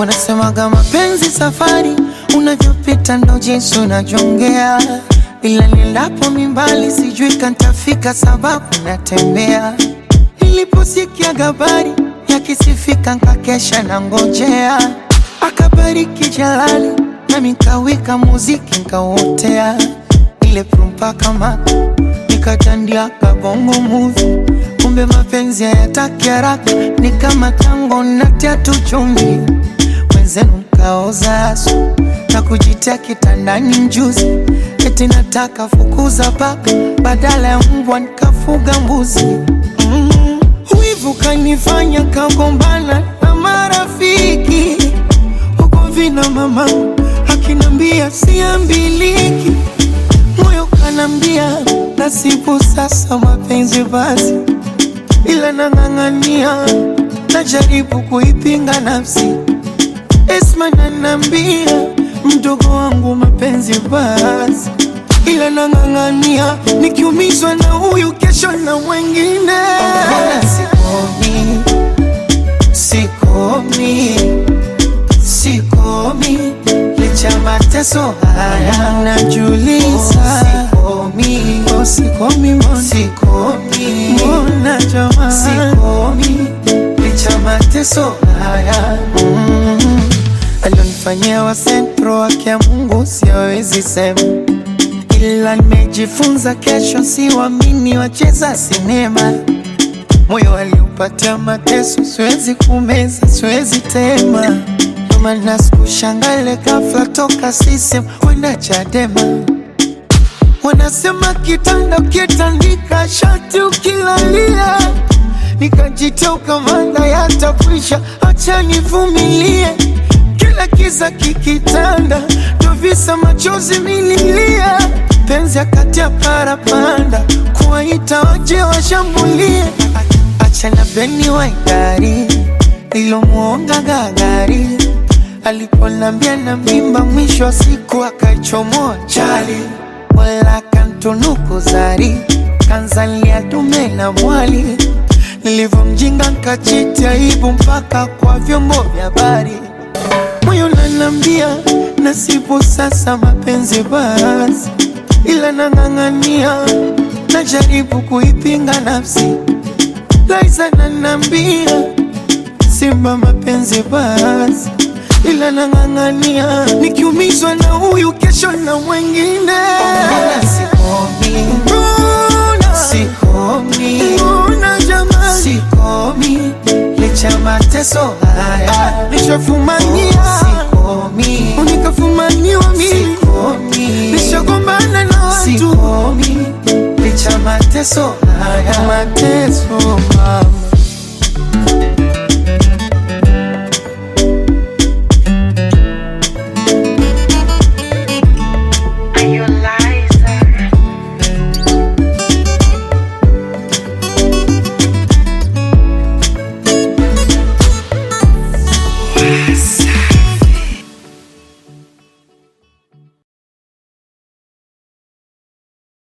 Wanasemaga mapenzi safari, unavyopita ndo jinsi unajongea. Ila nilapo mimbali sijui kantafika sababu natembea. Niliposikia habari yakisifika nkakesha na ngojea. Akabariki Jalali nami nkawika muziki nkauotea. Ile prumpa kama nikatandia kabongo movie. Kumbe mapenzi hayataki haraka, ni kama tango natia tu chumvi. Wenzenu mkaoza asu na kujitia kitandani mjuzi. Eti nataka fukuza paka badala ya mbwa nikafuga mbuzi. Wivu kanifanya kagombana na marafiki. Huko vina mama akinambia siambiliki. Moyo kanambia nasibu sasa mapenzi basi. Ila nang'ang'ania najaribu kuipinga nafsi. Esma nanambia mdogo wangu mapenzi basi. Ila nang'ang'ania nikiumizwa na huyu kesho na mwengine. Sikomi licha mateso haya najuliza. Sikomi mbona jamaa. Sikomi licha mateso haya. Alionifanyia wa sentro wake ya Mungu siwezi sema. Ila nimejifunza kesho siwamini wacheza sinema. Moyo aliupatia mateso siwezi kumeza siwezi tema. Noma nasikushangale ghafla toka CCM kwenda Chadema. Wanasema kitanda ukitandika shati ukilalia. Nikajitia ukamanda yatakwisha acha nivumilie. Kila kiza kikitanda tovisa machozi mililia. Penzi akatia parapanda kuwaita waje washambulie. Acha na beni wa idari ilomuonga gagari. Aliponambia na mimba mwisho siku akaichomoa chali. Wala kantunuku zari kanzalia dume na mwali. Nilivomjinga nkachiti aibu mpaka kwa vyombo vya habari. Moyo nanambia nasibu sasa mapenzi basi. Ila nang'ang'ania najaribu kuipinga nafsi. Laiza nanambia simba mapenzi basi. Ila nang'ang'ania nikiumizwa na huyu kesho na mwengine. Mbona jamaa. Sikomi licha mateso haya. Nishafumania unikafumaniwa mimi. Nishagombana na watu. Sikomi licha mateso haya. Mateso mama. Are you alive?